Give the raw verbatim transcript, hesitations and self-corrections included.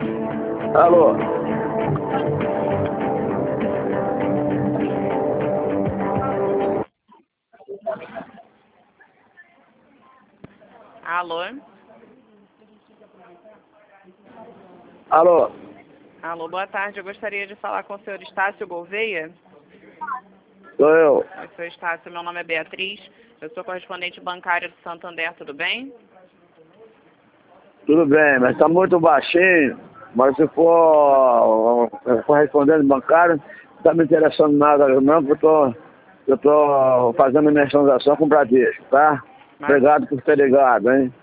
Alô? Alô? Alô? Alô, boa tarde. Eu gostaria de falar com o senhor Estácio Gouveia. Sou eu. Oi, senhor Estácio, meu nome é Beatriz. Eu sou correspondente bancária do Santander, tudo bem? Tudo bem, mas tá muito baixinho. Mas se for uh, correspondente bancário, não tá me interessando nada não, porque eu tô, eu tô fazendo minha transação com o Bradesco, tá? Mas, Obrigado por ter ligado, hein?